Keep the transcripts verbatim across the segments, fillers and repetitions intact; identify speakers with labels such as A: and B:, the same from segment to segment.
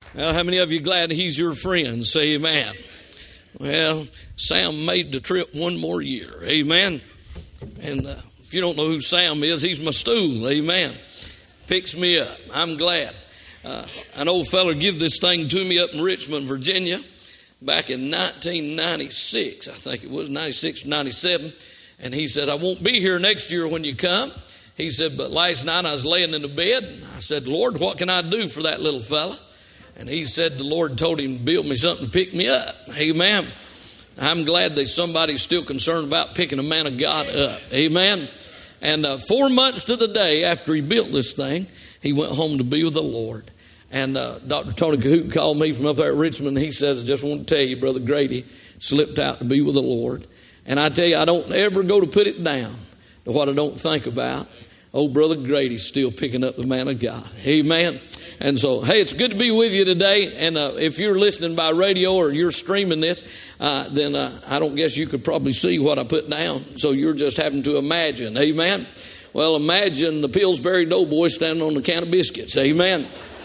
A: Well, how many of you glad he's your friend? Say amen. Well, Sam made the trip one more year. Amen. And uh, if you don't know who Sam is, he's my stool. Amen. Picks me up. I'm glad. Uh, an old fella give this thing to me up in Richmond, Virginia, back in nineteen ninety-six. I think it was ninety-six, ninety-seven. And he said, I won't be here next year when you come. He said, but last night I was laying in the bed. And I said, Lord, what can I do for that little fella? And he said the Lord told him to build me something to pick me up. Amen. I'm glad that somebody's still concerned about picking a man of God up. Amen. And uh, four months to the day after he built this thing, he went home to be with the Lord. And uh, Doctor Tony Cahoot called me from up there at Richmond. And he says, I just want to tell you, Brother Grady slipped out to be with the Lord. And I tell you, I don't ever go to put it down to what I don't think about. Old Brother Grady's still picking up the man of God. Amen. And so, hey, it's good to be with you today. And uh, if you're listening by radio or you're streaming this, uh, then uh, I don't guess you could probably see what I put down. So you're just having to imagine. Amen. Well, imagine the Pillsbury Doughboy standing on a can of biscuits. Amen.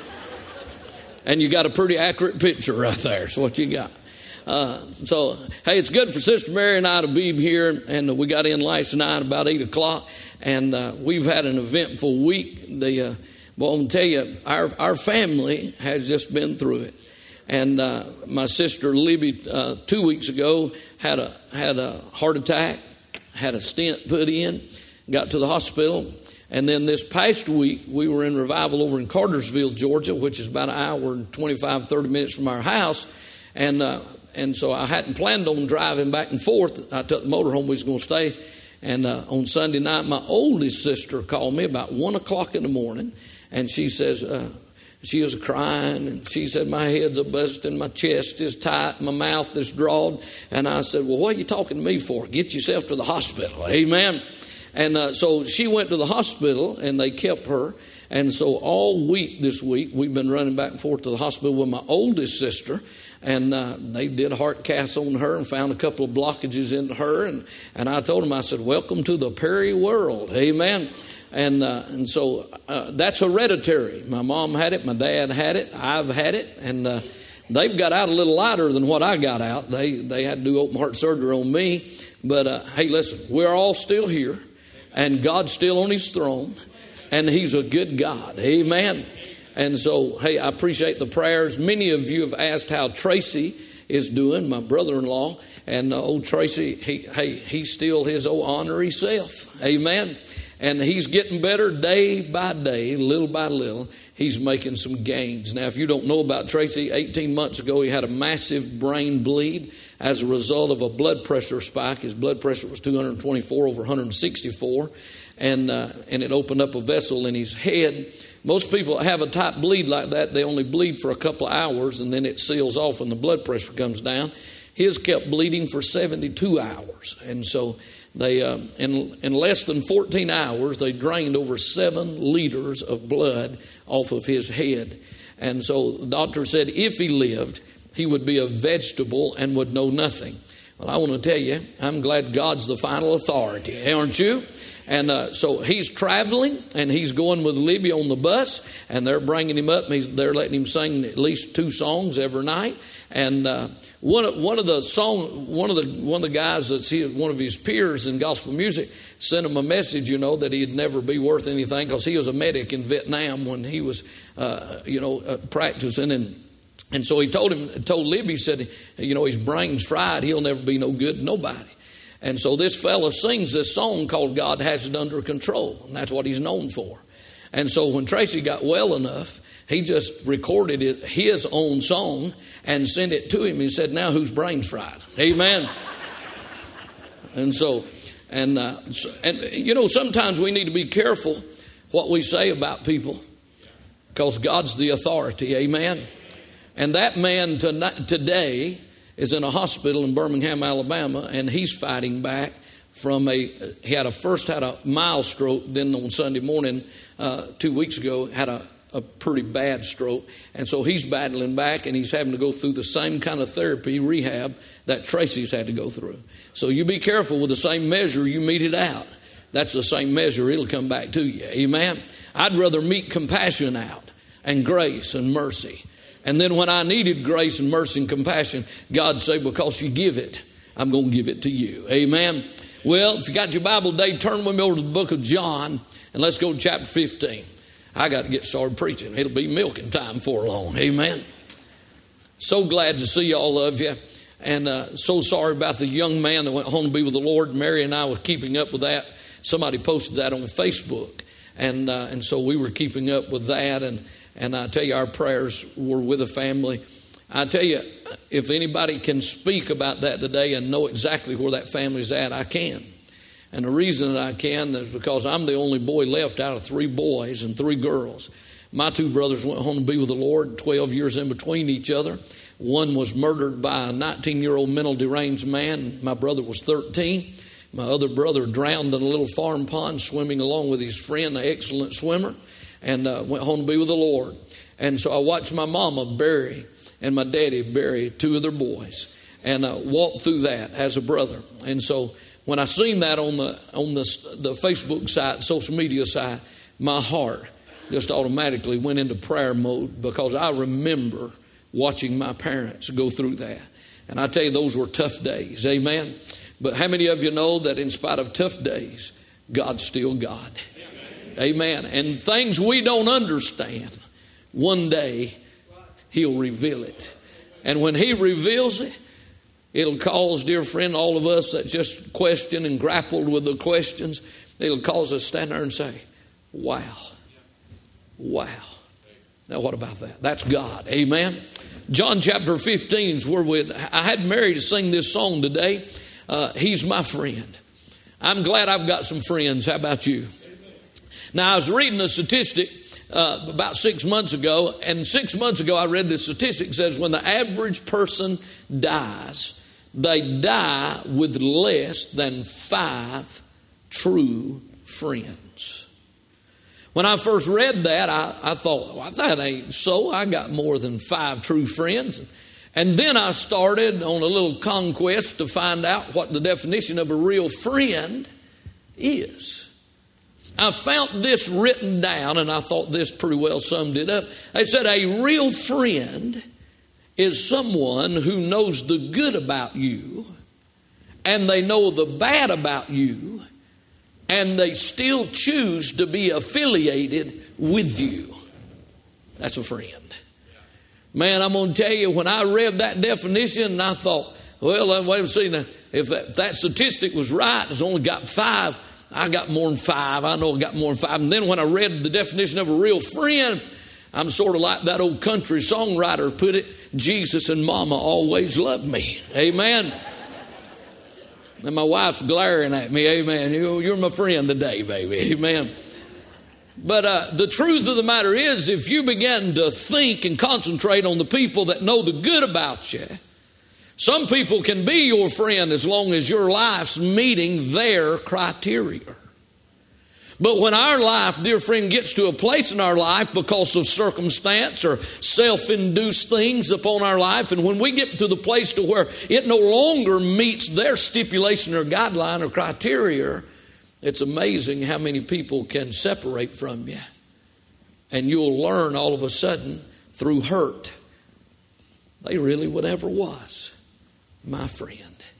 A: And you got a pretty accurate picture right there. That's what you got. Uh, so, hey, it's good for Sister Mary and I to be here. And we got in last night about eight o'clock. And uh, we've had an eventful week. The uh, Well, I'm going to tell you, our our family has just been through it. And uh, my sister Libby, uh, two weeks ago, had a had a heart attack, had a stent put in, got to the hospital. And then this past week, we were in revival over in Cartersville, Georgia, which is about an hour and twenty-five, thirty minutes from our house. And uh, and so I hadn't planned on driving back and forth. I took the motorhome, we was going to stay. And uh, on Sunday night, my oldest sister called me about one o'clock in the morning. And she says, uh, she was crying, and she said, my head's a busting, my chest is tight, my mouth is drawed. And I said, well, what are you talking to me for? Get yourself to the hospital. Amen. And uh, so she went to the hospital, and they kept her. And so all week this week, we've been running back and forth to the hospital with my oldest sister. And uh, they did a heart cast on her and found a couple of blockages in her. And, and I told them, I said, welcome to the Perry world. Amen. And uh, and so uh, that's hereditary. My mom had it. My dad had it. I've had it. And uh, they've got out a little lighter than what I got out. They they had to do open heart surgery on me. But, uh, hey, listen, we're all still here. And God's still on his throne. And he's a good God. Amen. And so, hey, I appreciate the prayers. Many of you have asked how Tracy is doing, my brother-in-law. And uh, old Tracy, he, hey, he's still his old honorary self. Amen. And he's getting better day by day, little by little. He's making some gains. Now, if you don't know about Tracy, eighteen months ago, he had a massive brain bleed as a result of a blood pressure spike. His blood pressure was two hundred twenty-four over one hundred sixty-four. And, uh, and it opened up a vessel in his head. Most people have a type bleed like that. They only bleed for a couple of hours, and then it seals off and the blood pressure comes down. His kept bleeding for seventy-two hours. And so they, um, in, in less than fourteen hours, they drained over seven liters of blood off of his head. And so the doctor said if he lived, he would be a vegetable and would know nothing. Well, I want to tell you, I'm glad God's the final authority, aren't you? And uh, so he's traveling, and he's going with Libby on the bus, and they're bringing him up. And he's, they're letting him sing at least two songs every night. And uh, one of one of the song, one of the one of the guys that's his, one of his peers in gospel music sent him a message, you know, that he'd never be worth anything because he was a medic in Vietnam when he was, uh, you know, uh, practicing. And and so he told him, told Libby, he said, you know, his brain's fried. He'll never be no good to nobody. And so this fella sings this song called God Has It Under Control. And that's what he's known for. And so when Tracy got well enough, he just recorded it, his own song and sent it to him. He said, now whose brain's fried? Amen. And so, and, uh, so, and you know, sometimes we need to be careful what we say about people because God's the authority. Amen. And that man tonight, today is in a hospital in Birmingham, Alabama, and he's fighting back from a, he had a first had a mild stroke, then on Sunday morning, uh, two weeks ago, had a, a pretty bad stroke. And so he's battling back, and he's having to go through the same kind of therapy, rehab, that Tracy's had to go through. So you be careful with the same measure you mete it out. That's the same measure, it'll come back to you. Amen. I'd rather mete compassion out and grace and mercy And then when I needed grace and mercy and compassion, God said, because you give it, I'm going to give it to you. Amen. Well, if you got your Bible today, turn with me over to the book of John, and let's go to chapter fifteen. I got to get started preaching. It'll be milking time before long. Amen. So glad to see all of you. And uh, so sorry about the young man that went home to be with the Lord. Mary and I were keeping up with that. Somebody posted that on Facebook. And uh, and so we were keeping up with that. And, and I tell you, our prayers were with the family. I tell you, if anybody can speak about that today and know exactly where that family's at, I can. And the reason that I can is because I'm the only boy left out of three boys and three girls. My two brothers went home to be with the Lord, twelve years in between each other. One was murdered by a nineteen-year-old mental deranged man. My brother was thirteen. My other brother drowned in a little farm pond swimming along with his friend, an excellent swimmer, and uh, went home to be with the Lord. And so I watched my mama bury and my daddy bury two of their boys and uh, walked through that as a brother. And so when I seen that on the on the, the Facebook site, social media site, my heart just automatically went into prayer mode because I remember watching my parents go through that. And I tell you, those were tough days. Amen. But how many of you know that in spite of tough days, God's still God? Amen. Amen. And things we don't understand, one day He'll reveal it. And when He reveals it, it'll cause, dear friend, all of us that just question and grappled with the questions, it'll cause us to stand there and say, wow, wow. Now what about that? That's God. Amen. John chapter fifteen is where we, I had Mary to sing this song today. Uh, He's my friend. I'm glad I've got some friends. How about you? Now I was reading a statistic Uh, about six months ago, and six months ago I read this statistic that says when the average person dies, they die with less than five true friends. When I first read that, I, I thought, well, that ain't so. I got more than five true friends. And then I started on a little conquest to find out what the definition of a real friend is. I found this written down, and I thought this pretty well summed it up. They said a real friend is someone who knows the good about you, and they know the bad about you, and they still choose to be affiliated with you. That's a friend. Man, I'm going to tell you, when I read that definition, and I thought, well, wait a second, if that, if that statistic was right, it's only got five. I got more than five. I know I got more than five. And then when I read the definition of a real friend, I'm sort of like that old country songwriter put it, Jesus and Mama always loved me. Amen. And my wife's glaring at me. Amen. You're my friend today, baby. Amen. But uh, the truth of the matter is, if you begin to think and concentrate on the people that know the good about you, some people can be your friend as long as your life's meeting their criteria. But when our life, dear friend, gets to a place in our life because of circumstance or self-induced things upon our life, and when we get to the place to where it no longer meets their stipulation or guideline or criteria, it's amazing how many people can separate from you. And you'll learn all of a sudden through hurt, they really whatever was my friend.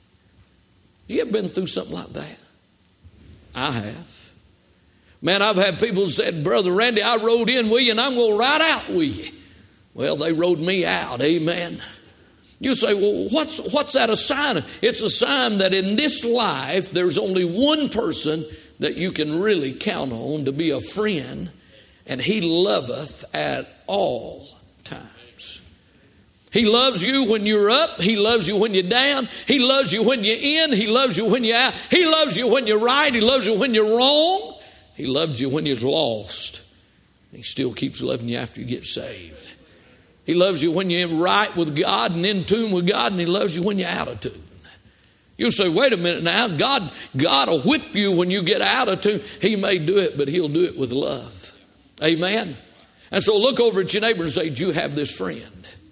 A: You ever been through something like that? I have. Man, I've had people said, Brother Randy, I rode in with you and I'm going to ride out with you. Well, they rode me out. Amen. You say, well, what's, what's that a sign of? It's a sign that in this life, there's only one person that you can really count on to be a friend, and He loveth at all times. He loves you when you're up. He loves you when you're down. He loves you when you're in. He loves you when you're out. He loves you when you're right. He loves you when you're wrong. He loves you when you're lost. He still keeps loving you after you get saved. He loves you when you're right with God and in tune with God, and He loves you when you're out of tune. You'll say, wait a minute now, God, God will whip you when you get out of tune. He may do it, but He'll do it with love. Amen. And so look over at your neighbor and say, do you have this friend?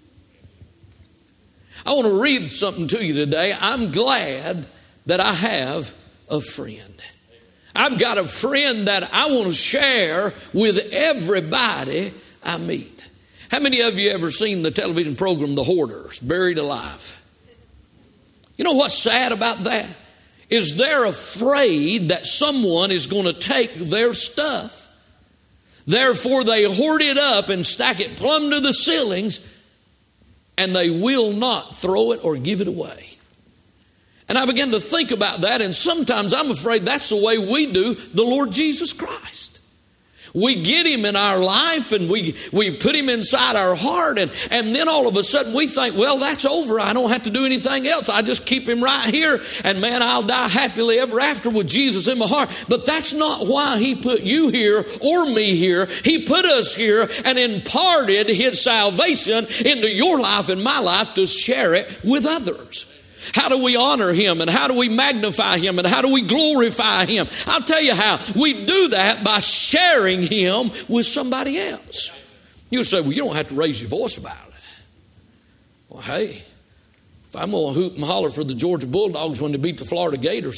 A: I want to read something to you today. I'm glad that I have a friend. I've got a friend that I want to share with everybody I meet. How many of you ever seen the television program, The Hoarders, Buried Alive? You know what's sad about that? Is they're afraid that someone is going to take their stuff. Therefore, they hoard it up and stack it plumb to the ceilings, and they will not throw it or give it away. And I began to think about that, and sometimes I'm afraid that's the way we do the Lord Jesus Christ. We get him in our life and we, we put him inside our heart, and, and then all of a sudden we think, well, that's over. I don't have to do anything else. I just keep him right here, and man, I'll die happily ever after with Jesus in my heart. But that's not why he put you here or me here. He put us here and imparted his salvation into your life and my life to share it with others. How do we honor him, and how do we magnify him, and how do we glorify him? I'll tell you how. We do that by sharing him with somebody else. You'll say, well, you don't have to raise your voice about it. Well, hey, if I'm going to hoop and holler for the Georgia Bulldogs when they beat the Florida Gators,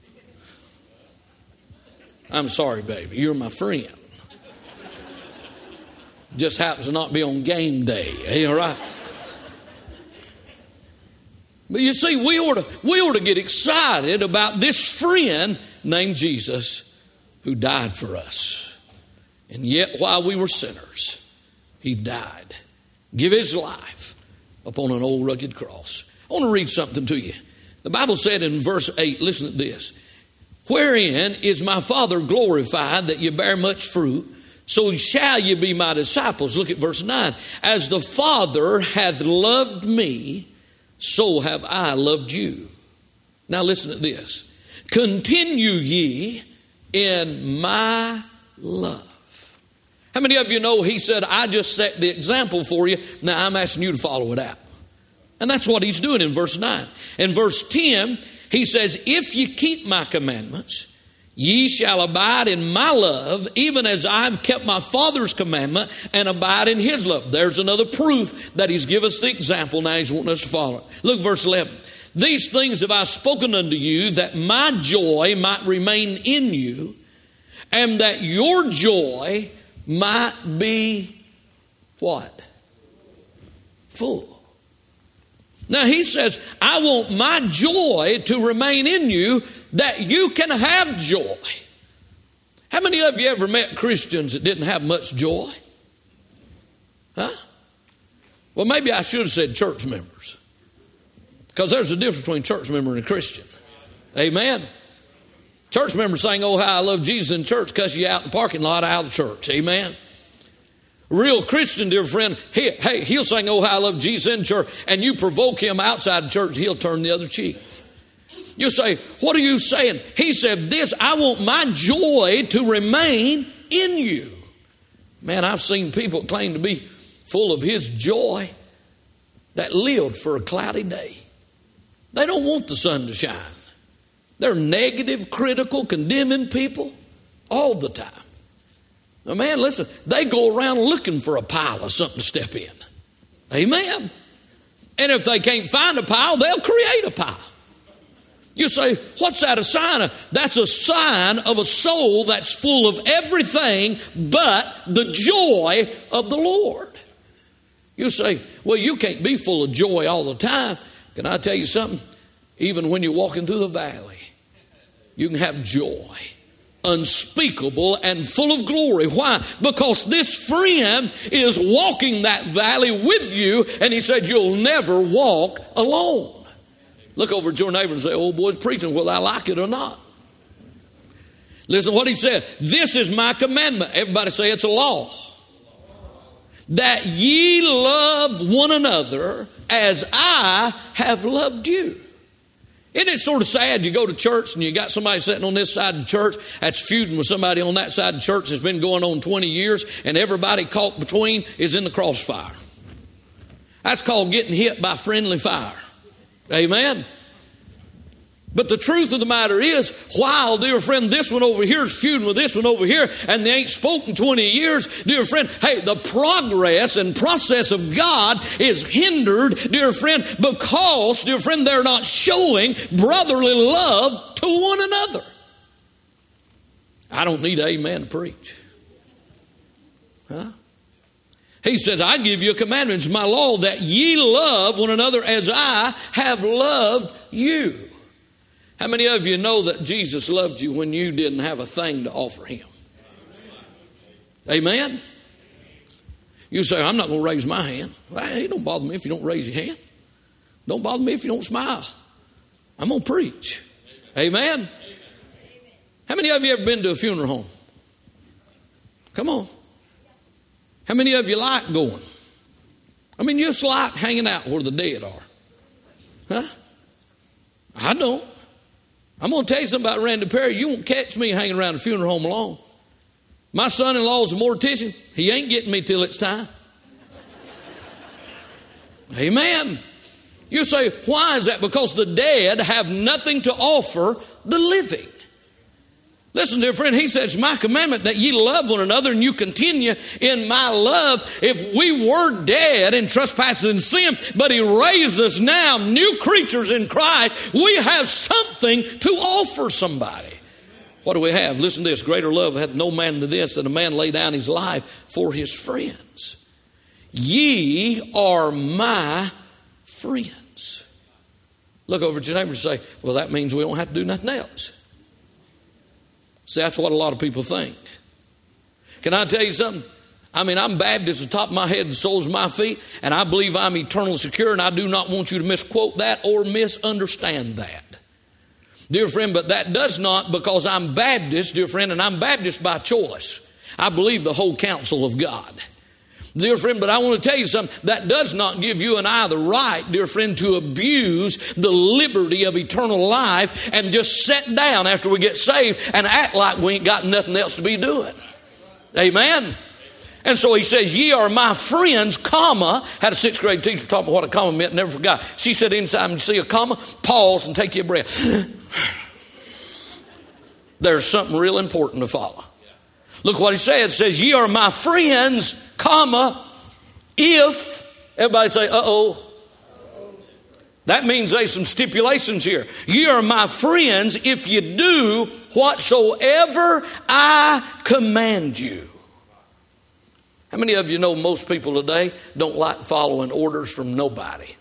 A: I'm sorry, baby, you're my friend. Just happens to not be on game day, all right? But you see, we ought to, we ought to get excited about this friend named Jesus who died for us. And yet while we were sinners, he died. Give his life upon an old rugged cross. I want to read something to you. The Bible said in verse eight, listen to this. Wherein is my Father glorified, that you bear much fruit, so shall you be my disciples. Look at verse nine. As the Father hath loved me, so have I loved you. Now listen to this. Continue ye in my love. How many of you know he said, I just set the example for you. Now I'm asking you to follow it out. And that's what he's doing in verse nine. In verse ten, he says, if ye keep my commandments, ye shall abide in my love, even as I've kept my Father's commandment and abide in his love. There's another proof that he's given us the example. Now he's wanting us to follow it. Look, verse eleven. These things have I spoken unto you, that my joy might remain in you, and that your joy might be what? Full. Now he says, I want my joy to remain in you, that you can have joy. How many of you ever met Christians that didn't have much joy? Huh? Well, maybe I should have said church members, because there's a difference between church member and a Christian. Amen. Church members saying, oh, how I love Jesus in church, cuss you out in the parking lot out of the church. Amen. Real Christian, dear friend, he, hey, he'll sing, oh, how I love Jesus in church, and you provoke him outside the church, he'll turn the other cheek. You'll say, what are you saying? He said this, I want my joy to remain in you. Man, I've seen people claim to be full of his joy that lived for a cloudy day. They don't want the sun to shine. They're negative, critical, condemning people all the time. Now, man, listen, they go around looking for a pile of something to step in. Amen. And if they can't find a pile, they'll create a pile. You say, what's that a sign of? That's a sign of a soul that's full of everything but the joy of the Lord. You say, well, you can't be full of joy all the time. Can I tell you something? Even when you're walking through the valley, you can have joy. Unspeakable and full of glory. Why? Because this friend is walking that valley with you, and he said you'll never walk alone. Look over at your neighbor and say, old boy's preaching whether I like it or not. Listen to what he said. This is my commandment. Everybody say it's a law. That ye love one another as I have loved you. Isn't it sort of sad you go to church and you got somebody sitting on this side of the church that's feuding with somebody on that side of the church that's been going on twenty years, and everybody caught between is in the crossfire. That's called getting hit by friendly fire. Amen. But the truth of the matter is, while, dear friend, this one over here is feuding with this one over here, and they ain't spoken twenty years, dear friend, hey, the progress and process of God is hindered, dear friend, because, dear friend, they're not showing brotherly love to one another. I don't need amen to preach. Huh? He says, I give you a commandment, it's my law, that ye love one another as I have loved you. How many of you know that Jesus loved you when you didn't have a thing to offer him? Amen? You say, I'm not going to raise my hand. Well, it don't bother me if you don't raise your hand. Don't bother me if you don't smile. I'm going to preach. Amen? Amen? How many of you ever been to a funeral home? Come on. How many of you like going? I mean, you just like hanging out where the dead are. Huh? I don't. I'm going to tell you something about Randy Perry. You won't catch me hanging around a funeral home alone. My son-in-law is a mortician. He ain't getting me till it's time. Amen. You say, why is that? Because the dead have nothing to offer the living. Listen, dear friend, he says, my commandment that ye love one another and you continue in my love. If we were dead in trespasses and sin, but he raised us now, new creatures in Christ, we have something to offer somebody. What do we have? Listen to this. Greater love hath no man than this, that a man lay down his life for his friends. Ye are my friends. Look over at your neighbor and say, well, that means we don't have to do nothing else. See, that's what a lot of people think. Can I tell you something? I mean, I'm Baptist at the top of my head and the soles of my feet, and I believe I'm eternally secure, and I do not want you to misquote that or misunderstand that. Dear friend, but that does not, because I'm Baptist, dear friend, and I'm Baptist by choice. I believe the whole counsel of God. Dear friend, but I want to tell you something. That does not give you and I the right, dear friend, to abuse the liberty of eternal life and just sit down after we get saved and act like we ain't got nothing else to be doing. Amen? And so he says, ye are my friends, comma. Had a sixth grade teacher taught me what a comma meant, never forgot. She said, anytime you see a comma, pause and take your breath. There's something real important to follow. Look what he says. It says, ye are my friends, comma, if, everybody say, uh-oh. That means there's some stipulations here. Ye are my friends if you do whatsoever I command you. How many of you know most people today don't like following orders from nobody?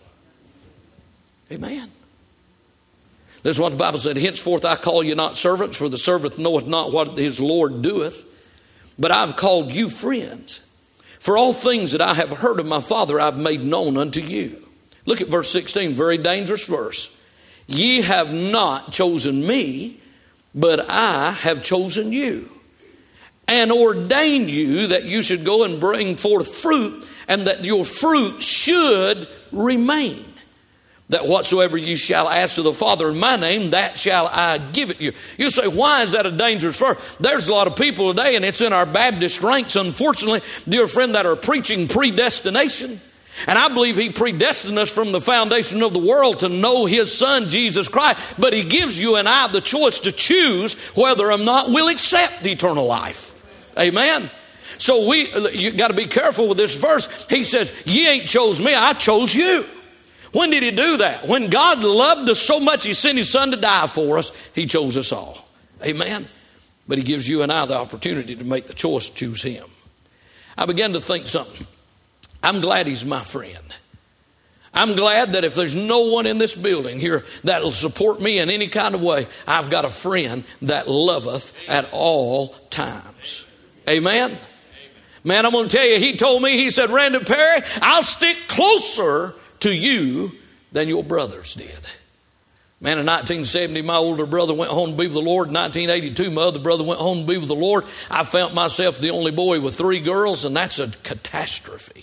A: Amen. This is what the Bible said. Henceforth I call you not servants, for the servant knoweth not what his Lord doeth. But I've called you friends. For all things that I have heard of my Father I've made known unto you. Look at verse sixteen, very dangerous verse. Ye have not chosen me, but I have chosen you, and ordained you that you should go and bring forth fruit, and that your fruit should remain. That whatsoever you shall ask of the Father in my name, that shall I give it you. You say, why is that a dangerous verse? There's a lot of people today, and it's in our Baptist ranks, unfortunately, dear friend, that are preaching predestination. And I believe he predestined us from the foundation of the world to know his son, Jesus Christ. But he gives you and I the choice to choose whether or not we'll accept eternal life. Amen. So we, you got to be careful with this verse. He says, ye ain't chose me, I chose you. When did he do that? When God loved us so much, he sent his son to die for us. He chose us all. Amen. But he gives you and I the opportunity to make the choice to choose him. I began to think something. I'm glad he's my friend. I'm glad that if there's no one in this building here that will support me in any kind of way, I've got a friend that loveth at all times. Amen. Man, I'm going to tell you, he told me, he said, Randy Perry, I'll stick closer to you than your brothers did. Man, in nineteen seventy, my older brother went home to be with the Lord. In nineteen eighty-two, my other brother went home to be with the Lord. I found myself the only boy with three girls, and that's a catastrophe.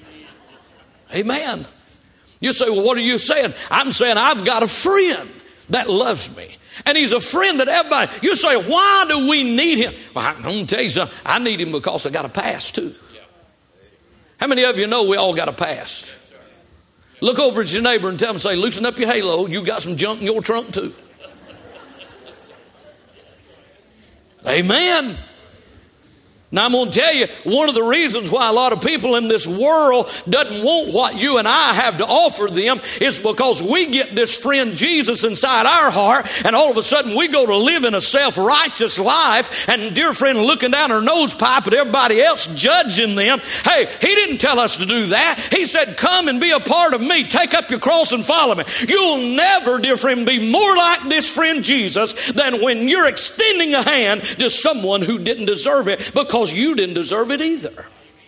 A: Amen. Amen. You say, well, what are you saying? I'm saying I've got a friend that loves me. And he's a friend that everybody, you say, why do we need him? Well, I'm going to tell you something. I need him because I got a past too. How many of you know we all got a past? Look over at your neighbor and tell him, say, loosen up your halo. You got some junk in your trunk too. Amen. Now, I'm going to tell you, one of the reasons why a lot of people in this world doesn't want what you and I have to offer them is because we get this friend Jesus inside our heart, and all of a sudden we go to live in a self-righteous life, and dear friend, looking down our nose pipe at everybody else, judging them. Hey, he didn't tell us to do that. He said, come and be a part of me. Take up your cross and follow me. You'll never, dear friend, be more like this friend Jesus than when you're extending a hand to someone who didn't deserve it, because you didn't deserve it either.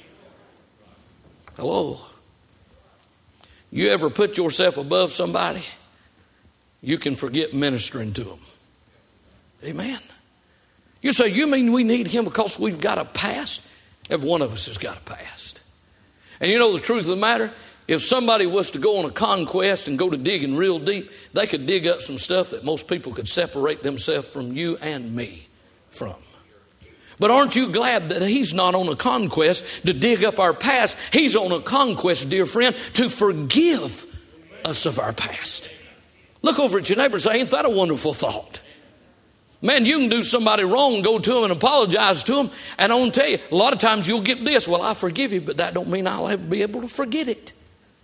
A: Hello. You ever put yourself above somebody? You can forget ministering to them. Amen. You say, you mean we need him because we've got a past? Every one of us has got a past. And you know the truth of the matter? If somebody was to go on a conquest and go to digging real deep, they could dig up some stuff that most people could separate themselves from you and me from. But aren't you glad that he's not on a conquest to dig up our past? He's on a conquest, dear friend, to forgive us of our past. Look over at your neighbor and say, ain't that a wonderful thought? Man, you can do somebody wrong, go to them and apologize to them. And I want to tell you, a lot of times you'll get this, well, I forgive you, but that don't mean I'll ever be able to forget it.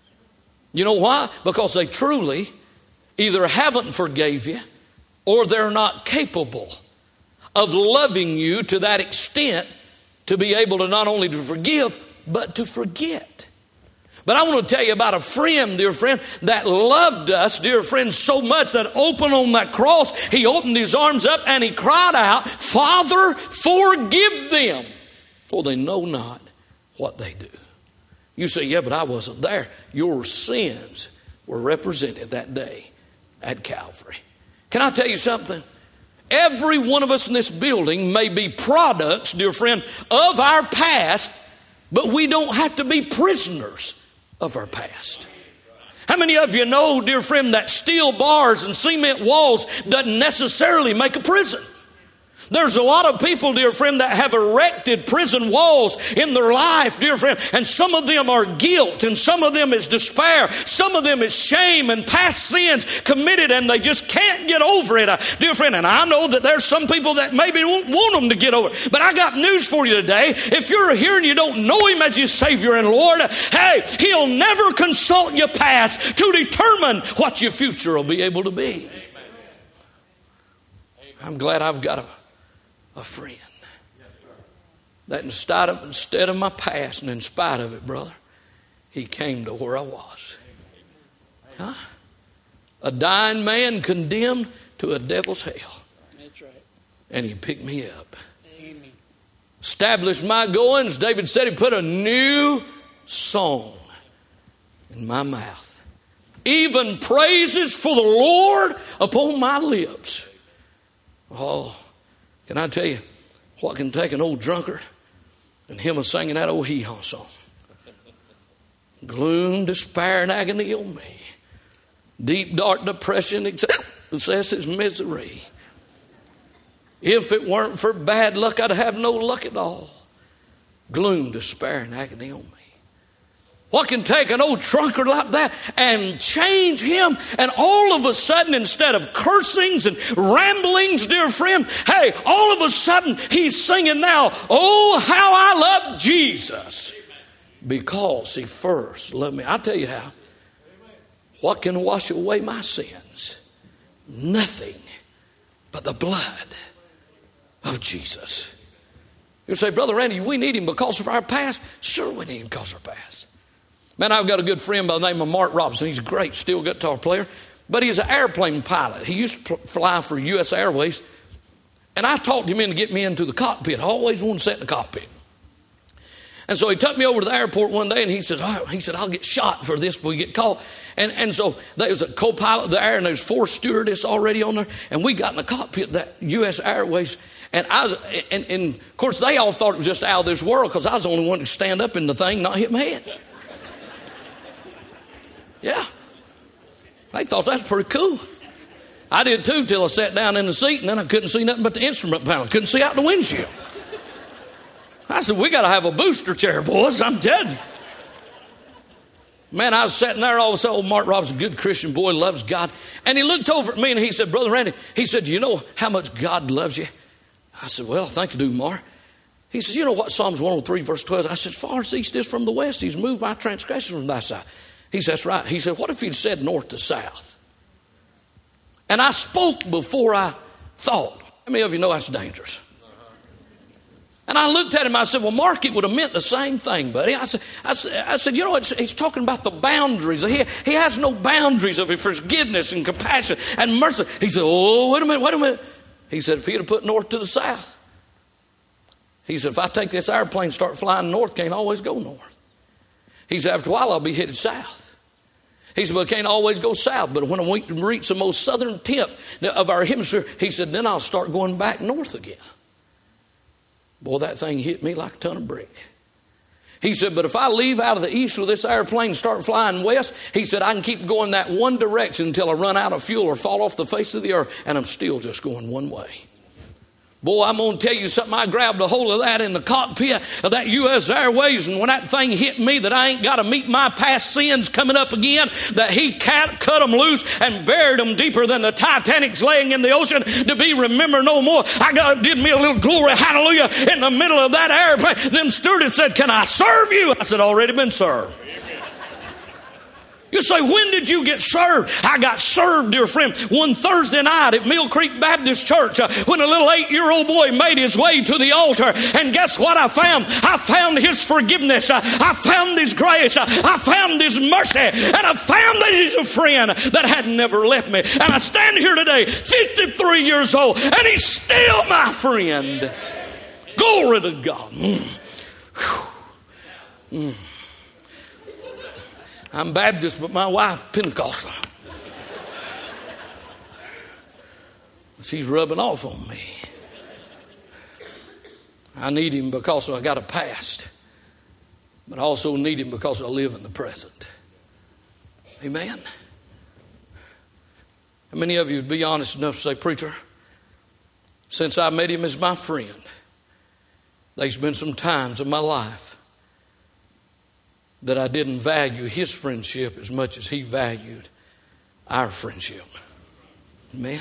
A: You know why? Because they truly either haven't forgave you or they're not capable of loving you to that extent to be able to not only to forgive, but to forget. But I want to tell you about a friend, dear friend, that loved us, dear friend, so much that open on that cross, he opened his arms up and he cried out, Father, forgive them, for they know not what they do. You say, yeah, but I wasn't there. Your sins were represented that day at Calvary. Can I tell you something? Every one of us in this building may be products, dear friend, of our past, but we don't have to be prisoners of our past. How many of you know, dear friend, that steel bars and cement walls doesn't necessarily make a prison? There's a lot of people, dear friend, that have erected prison walls in their life, dear friend, and some of them are guilt, and some of them is despair, some of them is shame and past sins committed, and they just can't get over it, uh, dear friend. And I know that there's some people that maybe won't want them to get over it, but I got news for you today. If you're here and you don't know him as your Savior and Lord, hey, he'll never consult your past to determine what your future will be able to be. I'm glad I've got a A friend that instead of, instead of my past and in spite of it, brother, he came to where I was. Huh? A dying man condemned to a devil's hell. That's right. And he picked me up. Amen. Established my goings. David said he put a new song in my mouth. Even praises for the Lord upon my lips. Oh, can I tell you what can take an old drunkard and him a singing that old hee-haw song? Gloom, despair, and agony on me. Deep, dark depression, excessive misery. If it weren't for bad luck, I'd have no luck at all. Gloom, despair, and agony on me. What can take an old drunkard like that and change him? And all of a sudden, instead of cursings and ramblings, dear friend, hey, all of a sudden he's singing now, oh, how I love Jesus. Because he first loved me. I'll tell you how. What can wash away my sins? Nothing but the blood of Jesus. You say, Brother Randy, we need him because of our past. Sure, we need him because of our past. Man, I've got a good friend by the name of Mark Robinson. He's a great steel guitar player, but he's an airplane pilot. He used to fly for U S Airways, and I talked him in to get me into the cockpit. I always wanted to sit in the cockpit. And so he took me over to the airport one day, and he said, oh, he said, I'll get shot for this if we get caught. And, and so there was a co-pilot there, and there's four stewardess already on there, and we got in the cockpit of that U S Airways. And I was, and, and of course, they all thought it was just out of this world because I was the only one to stand up in the thing, not hit my head. Yeah. They thought that's pretty cool. I did too till I sat down in the seat, and then I couldn't see nothing but the instrument panel. Couldn't see out the windshield. I said, we got to have a booster chair, boys. I'm telling you. Man, I was sitting there all of a sudden. Old Mark Robinson, a good Christian boy, loves God. And he looked over at me and he said, Brother Randy, he said, do you know how much God loves you? I said, well, I think I do, Mark. He says, you know what Psalms one oh three verse twelve, I said, as far as the east is from the west, he's moved my transgression from thy side. He said, that's right. He said, what if he'd said north to south? And I spoke before I thought. How many of you know that's dangerous? And I looked at him, I said, well, Mark, it would have meant the same thing, buddy. I said, I said, I said you know, it's, he's talking about the boundaries. He, he has no boundaries of forgiveness and compassion and mercy. He said, oh, wait a minute, wait a minute. He said, if he'd have put north to the south. He said, if I take this airplane and start flying north, can't always go north. He said, after a while, I'll be headed south. He said, well, it can't always go south. But when we reach the most southern tip of our hemisphere, he said, then I'll start going back north again. Boy, that thing hit me like a ton of brick. He said, but if I leave out of the east with this airplane and start flying west, he said, I can keep going that one direction until I run out of fuel or fall off the face of the earth, and I'm still just going one way. Boy, I'm going to tell you something. I grabbed a hold of that in the cockpit of that U S Airways, and when that thing hit me that I ain't got to meet my past sins coming up again, that he cut, cut them loose and buried them deeper than the Titanic's laying in the ocean to be remembered no more. I got did me a little glory, hallelujah, in the middle of that airplane. Them stewardess said, can I serve you? I said, already been served. You say, when did you get served? I got served, dear friend, one Thursday night at Mill Creek Baptist Church uh, when a little eight-year-old boy made his way to the altar. And guess what I found? I found his forgiveness. Uh, I found his grace. Uh, I found his mercy. And I found that he's a friend that had never left me. And I stand here today, fifty-three years old, and he's still my friend. Glory to God. Mm. Mm. I'm Baptist, but my wife Pentecostal. She's rubbing off on me. I need him because I got a past, but I also need him because I live in the present. Amen. How many of you would be honest enough to say, preacher, since I met him as my friend, there's been some times in my life that I didn't value his friendship as much as he valued our friendship. Amen.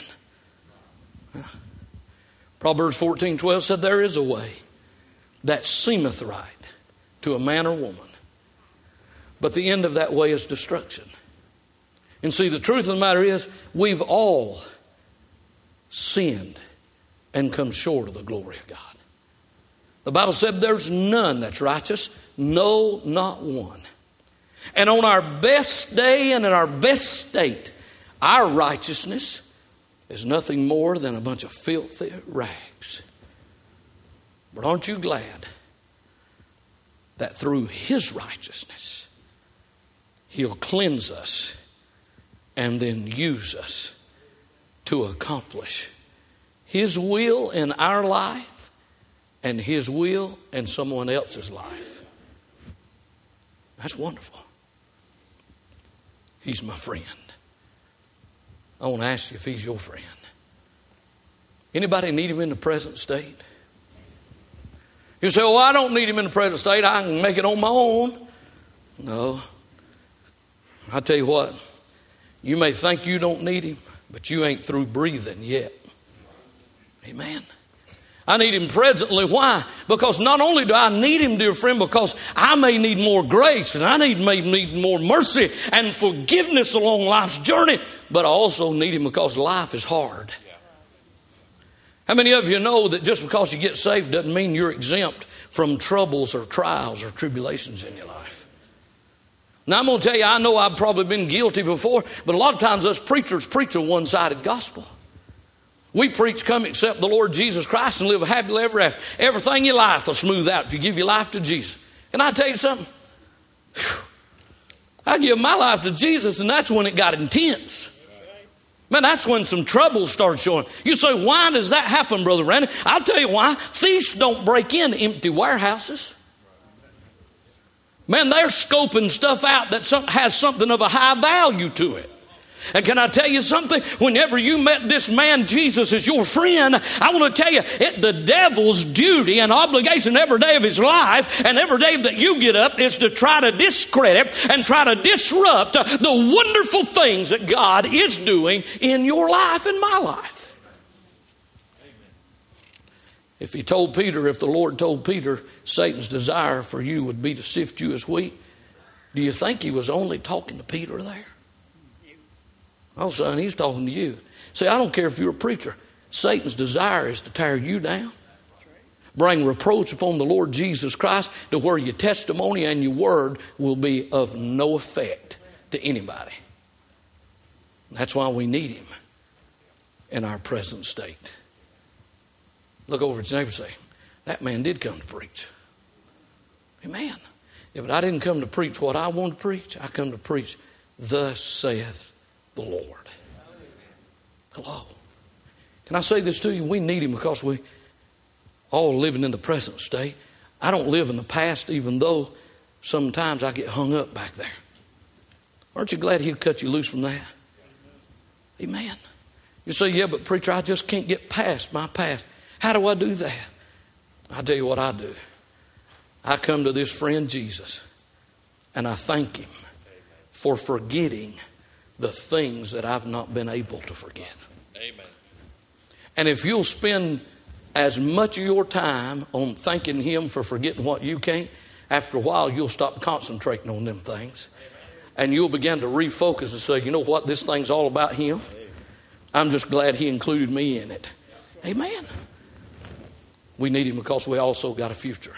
A: Proverbs fourteen twelve said, there is a way that seemeth right to a man or woman, but the end of that way is destruction. And see, the truth of the matter is, we've all sinned and come short of the glory of God. The Bible said there's none that's righteous, no, not one. And on our best day and in our best state, our righteousness is nothing more than a bunch of filthy rags. But aren't you glad that through his righteousness, he'll cleanse us and then use us to accomplish his will in our life and his will in someone else's life. That's wonderful. He's my friend. I want to ask you if he's your friend. Anybody need him in the present state? You say, oh, I don't need him in the present state. I can make it on my own. No. I tell you what. You may think you don't need him, but you ain't through breathing yet. Amen. I need him presently. Why? Because not only do I need him, dear friend, because I may need more grace and I need, may need more mercy and forgiveness along life's journey, but I also need him because life is hard. How many of you know that just because you get saved doesn't mean you're exempt from troubles or trials or tribulations in your life? Now, I'm going to tell you, I know I've probably been guilty before, but a lot of times us preachers preach a one-sided gospel. We preach, come accept the Lord Jesus Christ and live a happy ever after. Everything in your life will smooth out if you give your life to Jesus. Can I tell you something? Whew. I give my life to Jesus, and that's when it got intense. Man, that's when some trouble started showing. You say, why does that happen, Brother Randy? I'll tell you why. Thieves don't break into empty warehouses. Man, they're scoping stuff out that has something of a high value to it. And can I tell you something? Whenever you met this man, Jesus, as your friend, I want to tell you, it, the devil's duty and obligation every day of his life and every day that you get up is to try to discredit and try to disrupt the wonderful things that God is doing in your life and my life. If he told Peter, if the Lord told Peter Satan's desire for you would be to sift you as wheat, do you think he was only talking to Peter there? Oh, son, he's talking to you. See, I don't care if you're a preacher. Satan's desire is to tear you down, bring reproach upon the Lord Jesus Christ to where your testimony and your word will be of no effect to anybody. That's why we need him in our present state. Look over at your neighbor and say, that man did come to preach. Amen. Yeah, but I didn't come to preach what I want to preach. I come to preach, thus saith the Lord. Hello. Can I say this to you? We need him because we all living in the present state. I don't live in the past, even though sometimes I get hung up back there. Aren't you glad he'll cut you loose from that? Amen. You say, yeah, but preacher, I just can't get past my past. How do I do that? I'll tell you what I do. I come to this friend Jesus and I thank him for forgetting the things that I've not been able to forget.
B: Amen.
A: And if you'll spend as much of your time on thanking him for forgetting what you can't, after a while you'll stop concentrating on them things. And you'll begin to refocus and say, you know what, this thing's all about him. I'm just glad he included me in it. Amen. We need him because we also got a future.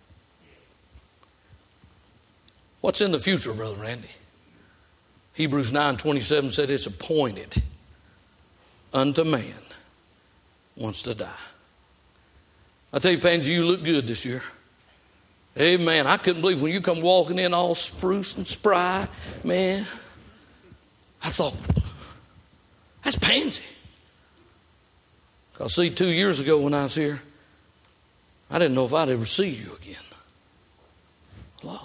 A: What's in the future, Brother Randy? Hebrews nine twenty-seven said it's appointed unto man wants to die. I tell you, Pansy, you look good this year. Amen. I couldn't believe when you come walking in all spruce and spry, man. I thought, that's Pansy. Because see, two years ago when I was here, I didn't know if I'd ever see you again. Hello.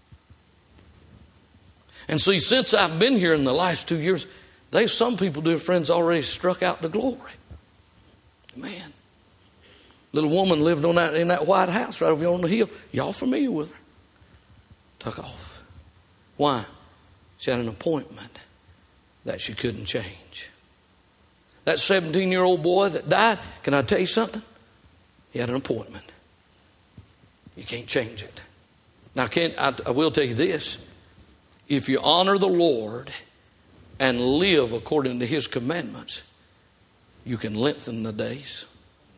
A: And see, since I've been here in the last two years, there's some people, dear friends, already struck out to glory. Man. Little woman lived on that in that white house right over on the hill. Y'all familiar with her? Took off. Why? She had an appointment that she couldn't change. That seventeen-year-old boy that died, can I tell you something? He had an appointment. You can't change it. Now, I, can't, I, I will tell you this. If you honor the Lord and live according to his commandments, you can lengthen the days.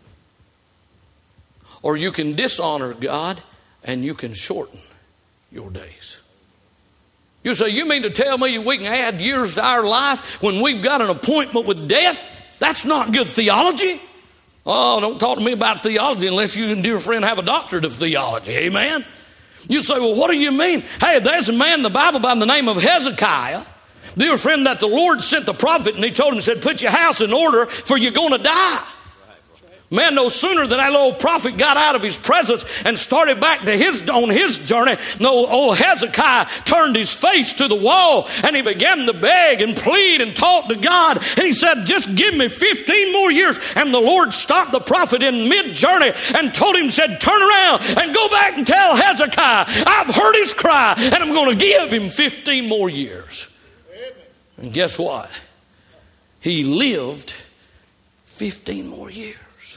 A: Or you can dishonor God and you can shorten your days. You say, you mean to tell me we can add years to our life when we've got an appointment with death? That's not good theology. Oh, don't talk to me about theology unless you and dear friend have a doctorate of theology. Amen. You say, well, what do you mean? Hey, there's a man in the Bible by the name of Hezekiah, dear friend, that the Lord sent the prophet and he told him, said, put your house in order for you're going to die. Man, no sooner than that little prophet got out of his presence and started back to his on his journey, no old Hezekiah turned his face to the wall and he began to beg and plead and talk to God. And he said, just give me fifteen more years. And the Lord stopped the prophet in mid-journey and told him, said, turn around and go back and tell Hezekiah, I've heard his cry and I'm going to give him fifteen more years. And guess what? He lived fifteen more years.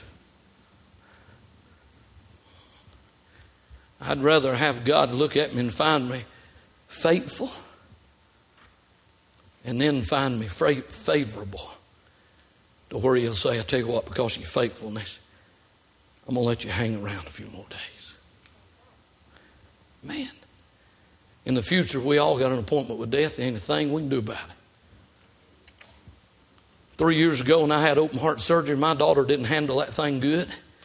A: I'd rather have God look at me and find me faithful and then find me favorable to where he'll say, I tell you what, because of your faithfulness, I'm going to let you hang around a few more days. Man, in the future, we all got an appointment with death. There ain't a thing we can do about it. Three years ago when I had open heart surgery, my daughter didn't handle that thing good.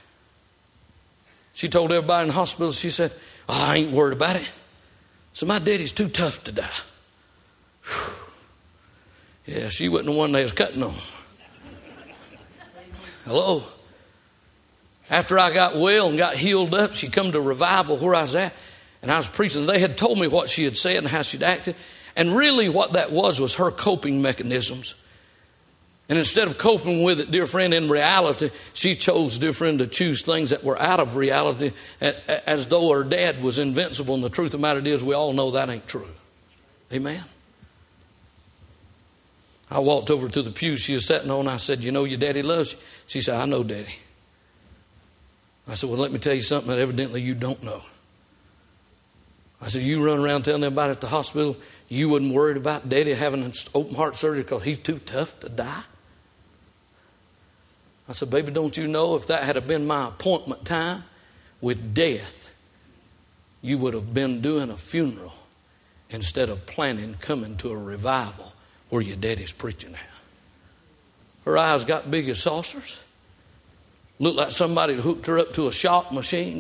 A: She told everybody in the hospital, she said, oh, I ain't worried about it. So my daddy's too tough to die. Whew. Yeah, she wasn't the one they was cutting on. Hello. After I got well and got healed up, she come to revival where I was at. And I was preaching. They had told me what she had said and how she'd acted. And really what that was was her coping mechanisms. And instead of coping with it, dear friend, in reality, she chose, dear friend, to choose things that were out of reality as though her dad was invincible. And the truth of the matter is, we all know that ain't true. Amen. I walked over to the pew she was sitting on. I said, you know your daddy loves you. She said, I know, Daddy. I said, well, let me tell you something that evidently you don't know. I said, you run around telling everybody at the hospital you wasn't worried about Daddy having an open heart surgery because he's too tough to die? I said, baby, don't you know if that had been my appointment time with death, you would have been doing a funeral instead of planning coming to a revival where your daddy's preaching at. Her eyes got big as saucers. Looked like somebody hooked her up to a shot machine.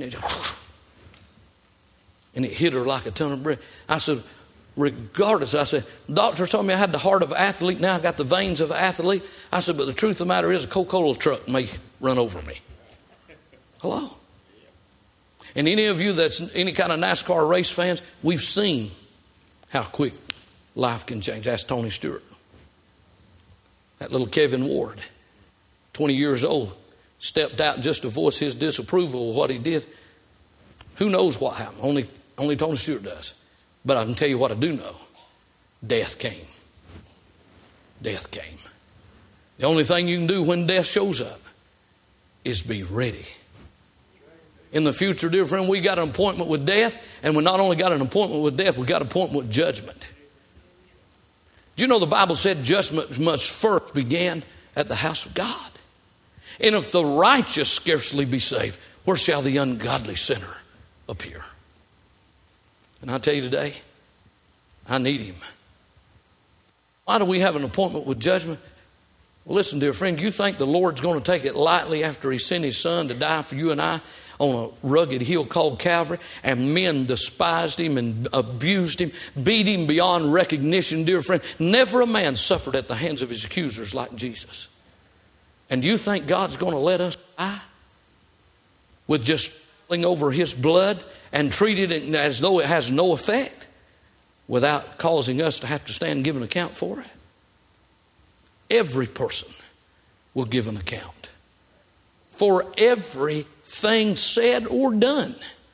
A: And it hit her like a ton of bricks. I said, regardless, I said, doctor told me I had the heart of an athlete. Now I got the veins of an athlete. I said, but the truth of the matter is a Coca-Cola truck may run over me. Hello? And any of you that's any kind of NASCAR race fans, we've seen how quick life can change. That's Tony Stewart. That little Kevin Ward, twenty years old, stepped out just to voice his disapproval of what he did. Who knows what happened? Only, only Tony Stewart does. But I can tell you what I do know. Death came. Death came. The only thing you can do when death shows up is be ready. In the future, dear friend, we got an appointment with death, and we not only got an appointment with death, we got an appointment with judgment. Do you know the Bible said judgment must first begin at the house of God? And if the righteous scarcely be saved, where shall the ungodly sinner appear? And I tell you today, I need him. Why do we have an appointment with judgment? Well, listen, dear friend, you think the Lord's going to take it lightly after he sent his son to die for you and I on a rugged hill called Calvary, and men despised him and abused him, beat him beyond recognition, dear friend. Never a man suffered at the hands of his accusers like Jesus. And do you think God's going to let us die with just spilling over his blood and treat it as though it has no effect without causing us to have to stand and give an account for it? Every person will give an account for everything said or done.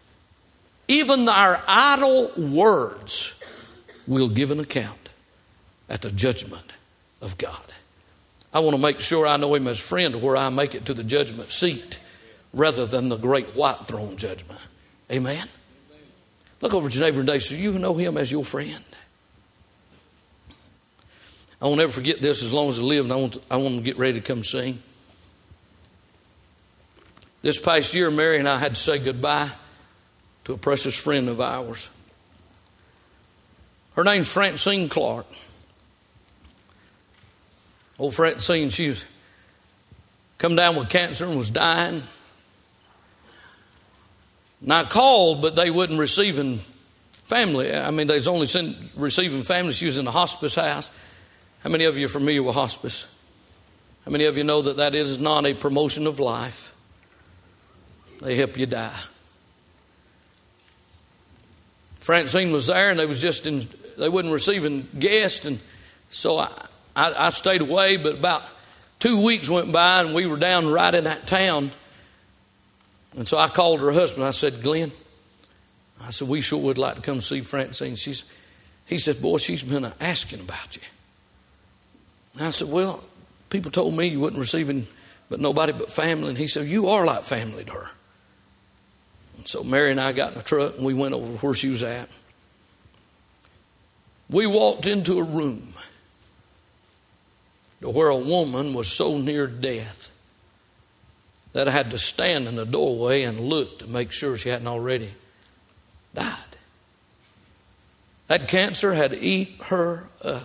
A: Even our idle words will give an account at the judgment of God. I want to make sure I know him as friend where I make it to the judgment seat rather than the great white throne judgment. Amen? Look over at your neighbor and say, you know him as your friend. I won't ever forget this as long as I live, and I want to, I want to get ready to come sing. This past year, Mary and I had to say goodbye to a precious friend of ours. Her name's Francine Clark. Old Francine, she was come down with cancer and was dying. And I called, but they wasn't receiving family. I mean, they was only sent, receiving family. She was in the hospice house. How many of you are familiar with hospice? How many of you know that that is not a promotion of life? They help you die. Francine was there, and they was just in. They wasn't receiving guests, and so I, I, I stayed away. But about two weeks went by, and we were down right in that town. And so I called her husband. I said, Glenn, I said, we sure would like to come see Francine. She's, he said, boy, she's been asking about you. And I said, well, people told me you wasn't receiving but nobody but family. And he said, you are like family to her. And so Mary and I got in a truck and we went over where she was at. We walked into a room to where a woman was so near death that I had to stand in the doorway and look to make sure she hadn't already died. That cancer had eat her up.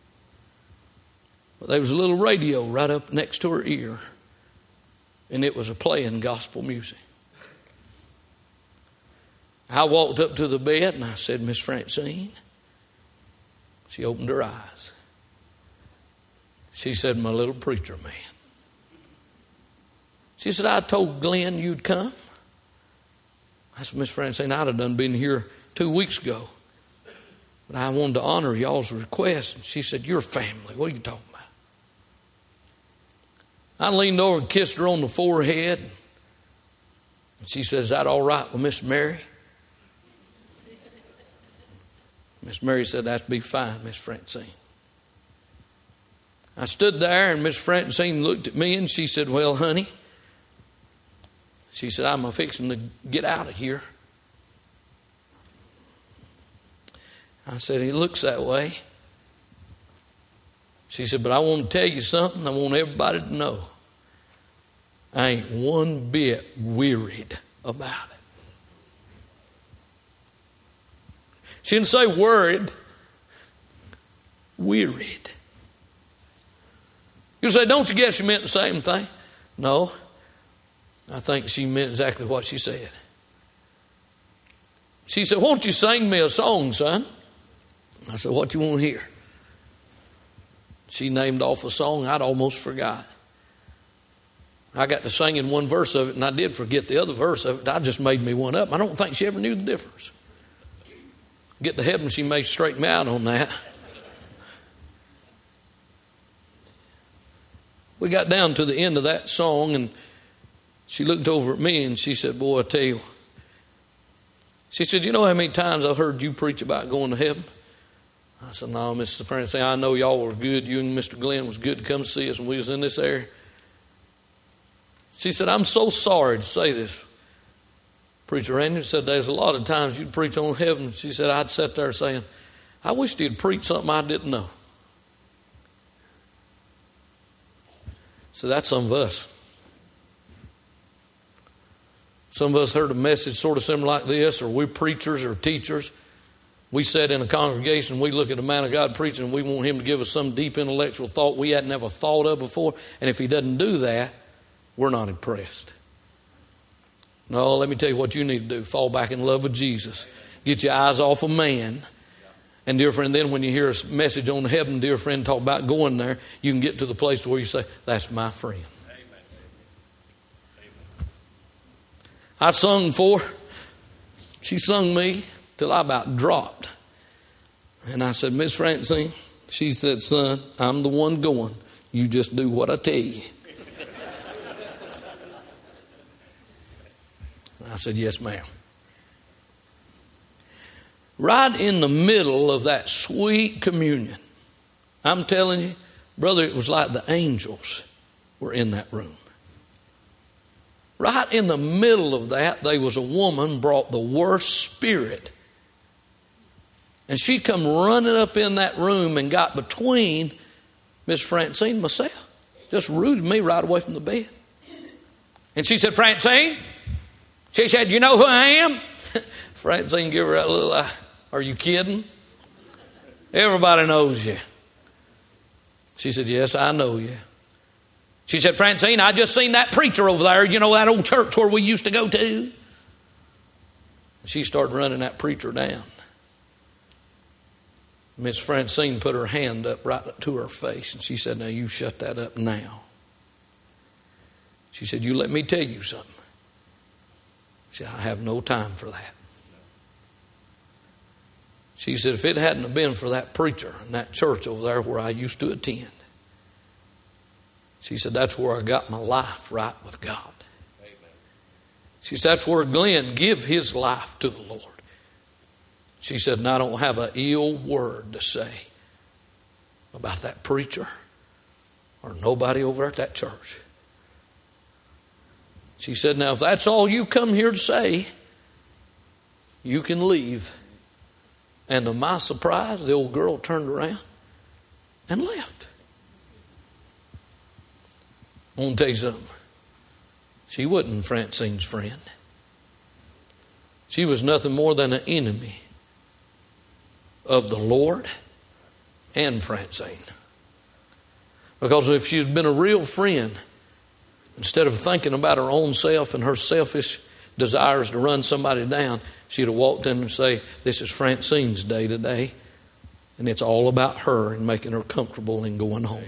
A: But there was a little radio right up next to her ear, and it was a playing gospel music. I walked up to the bed and I said, Miss Francine. She opened her eyes. She said, my little preacher man. She said, I told Glenn you'd come. I said, Miss Francine, I'd have done been here two weeks ago. But I wanted to honor y'all's request. And she said, you're family. What are you talking about? I leaned over and kissed her on the forehead. And she said, is that all right with Miss Mary? Miss Mary said, that'd be fine, Miss Francine. I stood there and Miss Francine looked at me and she said, well, honey, She said, I'm fixing to get out of here. I said, he looks that way. She said, but I want to tell you something. I want everybody to know. I ain't one bit worried about it. She didn't say worried. Wearied. You say, don't you guess she meant the same thing? No. I think she meant exactly what she said. She said, won't you sing me a song, son? I said, what you want to hear? She named off a song I'd almost forgot. I got to sing in one verse of it, and I did forget the other verse of it. I just made me one up. I don't think she ever knew the difference. Get to heaven, she may straighten me out on that. We got down to the end of that song, and she looked over at me, and she said, boy, I tell you. She said, you know how many times I've heard you preach about going to heaven? I said, no, Mister Francis, I know y'all were good. You and Mister Glenn was good to come see us when we was in this area. She said, I'm so sorry to say this. Preacher Randy said, there's a lot of times you'd preach on heaven. She said, I'd sit there saying, I wish you'd preach something I didn't know. So that's some of us. Some of us heard a message sort of similar like this, or we're preachers or teachers. We sat in a congregation, we look at a man of God preaching, and we want him to give us some deep intellectual thought we hadn't ever thought of before. And if he doesn't do that, we're not impressed. No, let me tell you what you need to do. Fall back in love with Jesus. Get your eyes off of man. And dear friend, then when you hear a message on heaven, dear friend, talk about going there, you can get to the place where you say, that's my friend. Amen. Amen. I sung for her. She sung me till I about dropped. And I said, Miss Francine, she said, son, I'm the one going. You just do what I tell you. I said, yes, ma'am. Right in the middle of that sweet communion, I'm telling you, brother, it was like the angels were in that room. Right in the middle of that, there was a woman brought the worst spirit. And she come running up in that room and got between Miss Francine and myself. Just rooted me right away from the bed. And she said, Francine, she said, you know who I am? Francine gave her that little eye. Are you kidding? Everybody knows you. She said, yes, I know you. She said, Francine, I just seen that preacher over there. You know that old church where we used to go to? She started running that preacher down. Miss Francine put her hand up right to her face, and she said, now you shut that up now. She said, you let me tell you something. She said, I have no time for that. She said, if it hadn't have been for that preacher and that church over there where I used to attend, she said, that's where I got my life right with God. Amen. She said, that's where Glenn give his life to the Lord. She said, and I don't have an ill word to say about that preacher or nobody over at that church. She said, now if that's all you come here to say, you can leave. And to my surprise, the old girl turned around and left. I want to tell you something. She wasn't Francine's friend. She was nothing more than an enemy of the Lord and Francine. Because if she had been a real friend, instead of thinking about her own self and her selfish desires to run somebody down, she'd have walked in and say, this is Francine's day today, and it's all about her and making her comfortable and going home.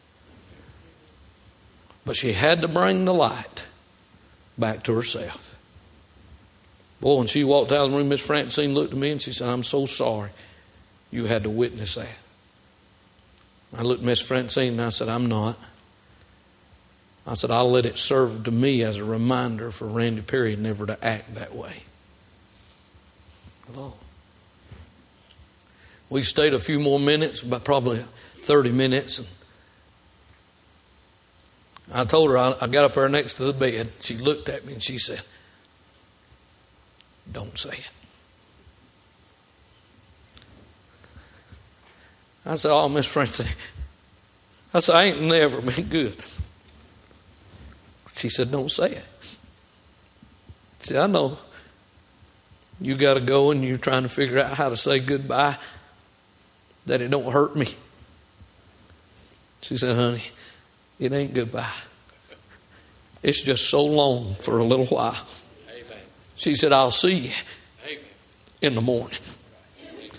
A: But she had to bring the light back to herself. Boy, when she walked out of the room, Miss Francine looked at me and she said, I'm so sorry you had to witness that. I looked at Miss Francine and I said, I'm not. I said, I'll let it serve to me as a reminder for Randy Perry never to act that way. Hello. We stayed a few more minutes, about probably thirty minutes. And I told her, I, I got up there next to the bed. She looked at me and she said, don't say it. I said, oh, Miss Francie, I said, I ain't never been good. She said, don't say it. See, I know you got to go and you're trying to figure out how to say goodbye, that it don't hurt me. She said, honey, it ain't goodbye. It's just so long for a little while. Amen. She said, I'll see you Amen. In the morning. Amen.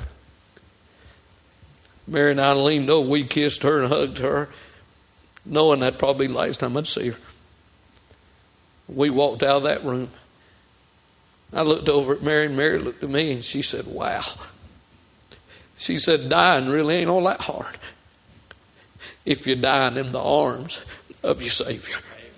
A: Mary and I leaned over. We kissed her and hugged her, knowing that'd probably be the last time I'd see her. We walked out of that room. I looked over at Mary, and Mary looked at me, and she said, wow. She said, dying really ain't all that hard if you're dying in the arms of your Savior.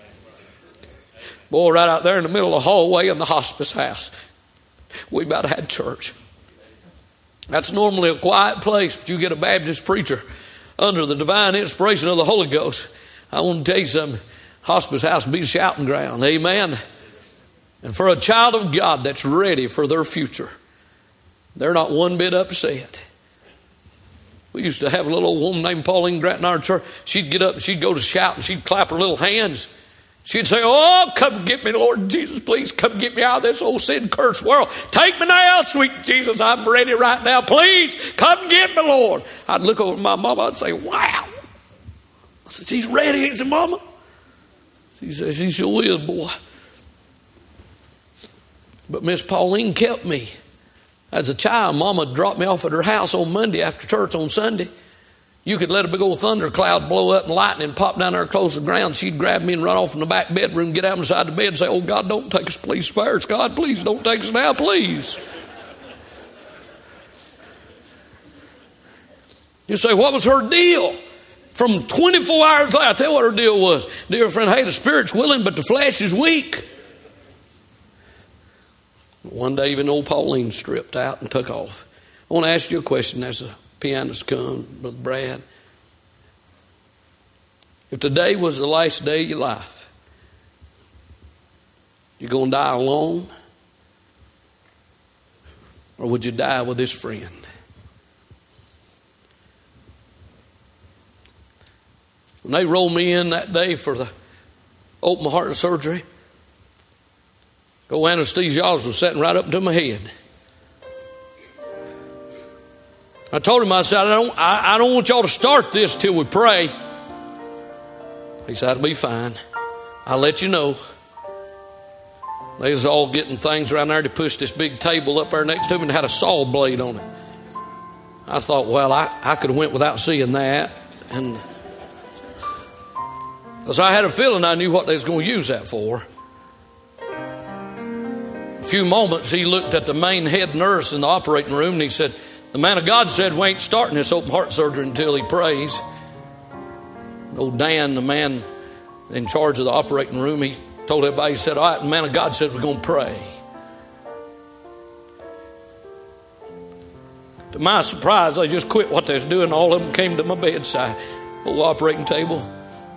A: Boy, right out there in the middle of the hallway in the hospice house, we about had church. That's normally a quiet place, but you get a Baptist preacher under the divine inspiration of the Holy Ghost. I want to tell you something. Hospice house be a shouting ground. Amen. And for a child of God that's ready for their future, they're not one bit upset. We used to have a little old woman named Pauline Grant in our church. She'd get up and she'd go to shout and she'd clap her little hands. She'd say, oh, come get me, Lord Jesus, please come get me out of this old sin-cursed world. Take me now, sweet Jesus, I'm ready right now. Please come get me, Lord. I'd look over at my mama, I'd say, wow. I said, she's ready, ain't she, Mama? She said, she sure is, boy. But Miss Pauline kept me. As a child, Mama dropped me off at her house on Monday after church on Sunday. You could let a big old thundercloud blow up and lightning pop down there close to the ground. She'd grab me and run off in the back bedroom, get out inside the bed and say, oh, God, don't take us, please. Spare us, God, please. Don't take us now, please. You say, what was her deal? From twenty-four hours later, I'll tell you what her deal was. Dear friend, hey, the spirit's willing, but the flesh is weak. One day, even old Pauline stripped out and took off. I want to ask you a question as the pianist comes, Brother Brad. If today was the last day of your life, you going to die alone? Or would you die with this friend? When they rolled me in that day for the open heart surgery, old anesthesiologist was sitting right up to my head. I told him, I said, I don't, I, I don't want y'all to start this till we pray. He said, that'll be fine. I'll let you know. They was all getting things around there. They pushed this big table up there next to him and had a saw blade on it. I thought, well, I, I could have went without seeing that. And because I had a feeling I knew what they was going to use that for. A few moments, he looked at the main head nurse in the operating room and he said, the man of God said we ain't starting this open heart surgery until he prays. Old Dan, the man in charge of the operating room, he told everybody, he said, all right, the man of God said we're going to pray. To my surprise, they just quit what they was doing. All of them came to my bedside, old operating table.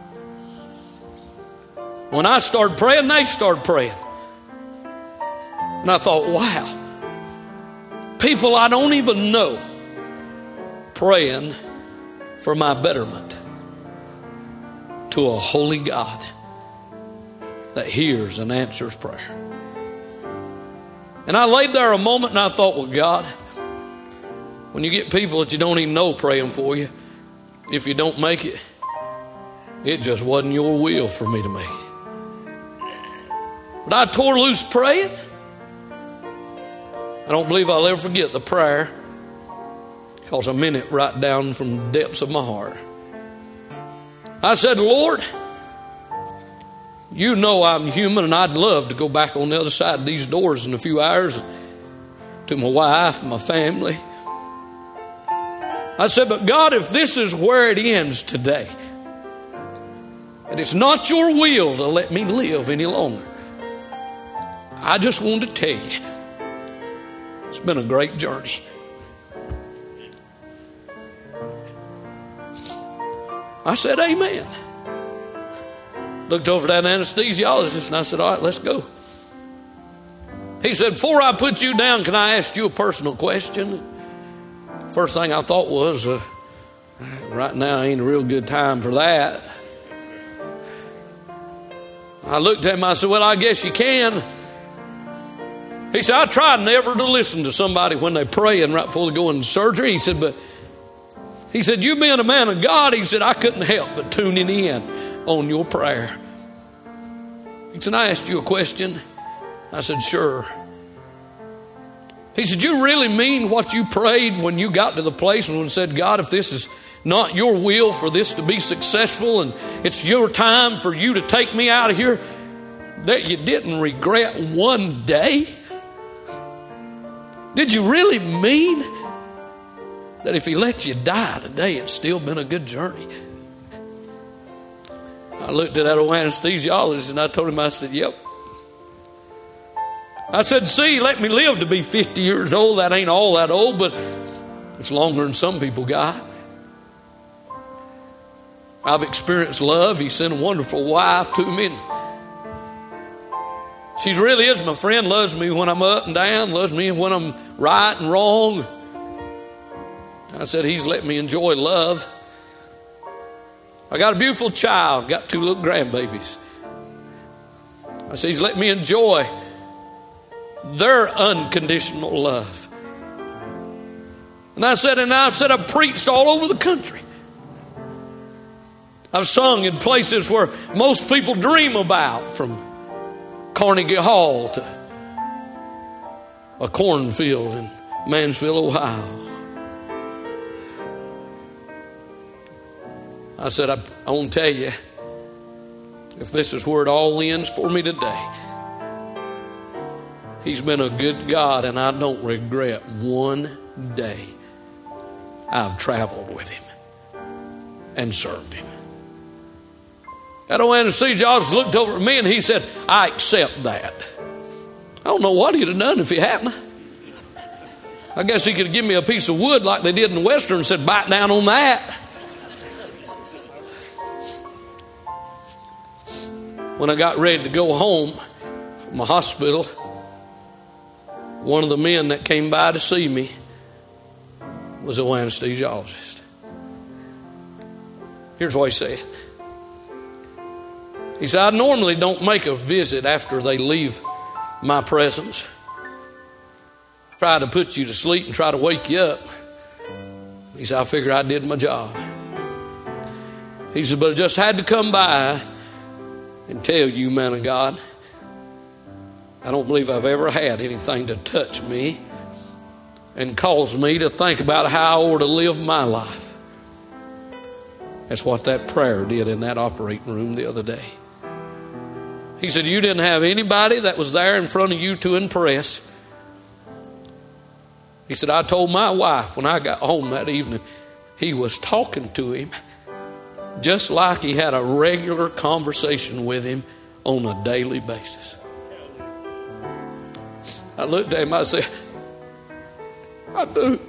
A: When I started praying, they started praying. And I thought, wow, people I don't even know praying for my betterment to a holy God that hears and answers prayer. And I laid there a moment and I thought, well, God, when you get people that you don't even know praying for you, if you don't make it, it just wasn't your will for me to make it. But I tore loose praying. I don't believe I'll ever forget the prayer because I meant it right down from the depths of my heart. I said, Lord, you know I'm human and I'd love to go back on the other side of these doors in a few hours to my wife and my family. I said, but God, if this is where it ends today, and it's not your will to let me live any longer, I just wanted to tell you, it's been a great journey. I said, amen. Looked over at that anesthesiologist and I said, all right, let's go. He said, before I put you down, can I ask you a personal question? First thing I thought was, uh, right now ain't a real good time for that. I looked at him, I said, well, I guess you can. He said, I try never to listen to somebody when they're praying right before they go into surgery. He said, but he said, you being a man of God, he said, I couldn't help but tuning in on your prayer. He said, I asked you a question. I said, sure. He said, you really mean what you prayed when you got to the place and said, God, if this is not your will for this to be successful and it's your time for you to take me out of here, that you didn't regret one day? Did you really mean that if he let you die today, it's still been a good journey? I looked at that old anesthesiologist and I told him, I said, yep. I said, see, let me live to be fifty years old. That ain't all that old, but it's longer than some people got. I've experienced love. He sent a wonderful wife to me. She really is my friend, loves me when I'm up and down, loves me when I'm right and wrong. I said, he's let me enjoy love. I got a beautiful child, got two little grandbabies. I said, he's let me enjoy their unconditional love. And I said, and I said, I've preached all over the country. I've sung in places where most people dream about, from Carnegie Hall to a cornfield in Mansfield, Ohio. I said, I, I want to tell you, if this is where it all ends for me today, he's been a good God, and I don't regret one day I've traveled with him and served him. That old anesthesiologist looked over at me and he said, I accept that. I don't know what he'd have done if he hadn't. I guess he could have given me a piece of wood like they did in the Western and said, bite down on that. When I got ready to go home from the hospital, one of the men that came by to see me was an anesthesiologist. Here's what he said. He said, I normally don't make a visit after they leave my presence. Try to put you to sleep and try to wake you up. He said, I figured I did my job. He said, but I just had to come by and tell you, man of God, I don't believe I've ever had anything to touch me and cause me to think about how I ought to live my life. That's what that prayer did in that operating room the other day. He said, you didn't have anybody that was there in front of you to impress. He said, I told my wife when I got home that evening, he was talking to him just like he had a regular conversation with him on a daily basis. I looked at him, I said, I do.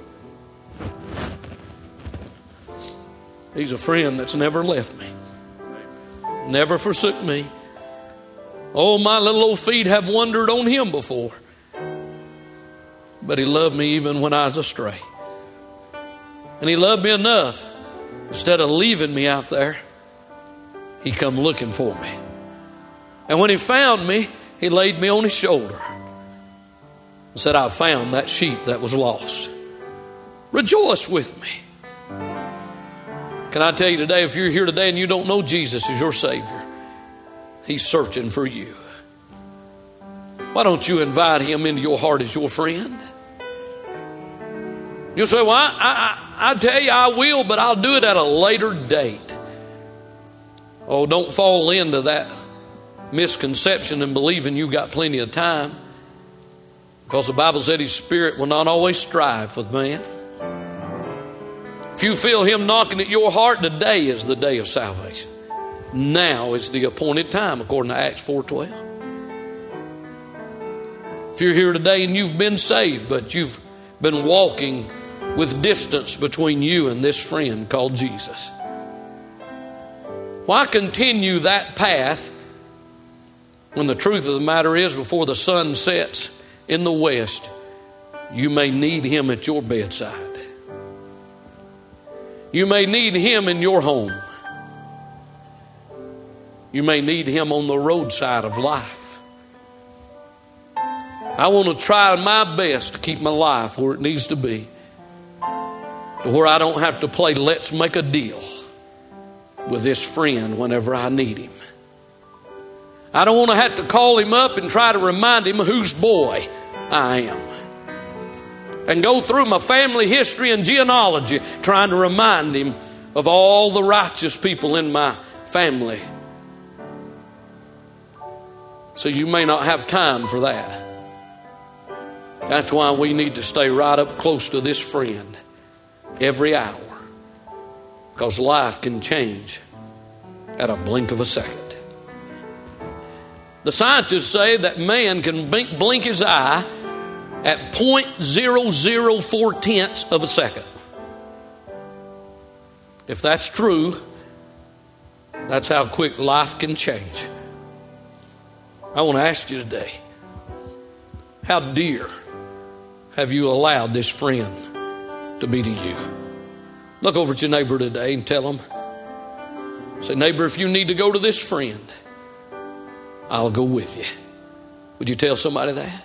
A: He's a friend that's never left me, never forsook me. Oh, my little old feet have wandered on him before, but he loved me even when I was astray. And he loved me enough, instead of leaving me out there, he come looking for me. And when he found me, he laid me on his shoulder and said, I found that sheep that was lost. Rejoice with me. Can I tell you today, if you're here today and you don't know Jesus as your Savior, he's searching for you. Why don't you invite him into your heart as your friend? You'll say, well, I, I, I tell you I will, but I'll do it at a later date. Oh, don't fall into that misconception and believing you got plenty of time, because the Bible said his spirit will not always strive with man. If you feel him knocking at your heart, today is the day of salvation. Now is the appointed time, according to Acts four twelve. If you're here today and you've been saved, but you've been walking with distance between you and this friend called Jesus, Why continue that path when the truth of the matter is, before the sun sets in the west, you may need him at your bedside. You may need him in your home. You may need him on the roadside of life. I want to try my best to keep my life where it needs to be, to where I don't have to play let's make a deal with this friend whenever I need him. I don't want to have to call him up and try to remind him whose boy I am, and go through my family history and genealogy trying to remind him of all the righteous people in my family. So you may not have time for that. That's why we need to stay right up close to this friend every hour, because life can change at a blink of a second. The scientists say that man can blink, blink his eye at zero point zero zero four tenths of a second. If that's true, that's how quick life can change. I want to ask you today, how dear have you allowed this friend to be to you? Look over at your neighbor today and tell him, say, neighbor, if you need to go to this friend, I'll go with you. Would you tell somebody that?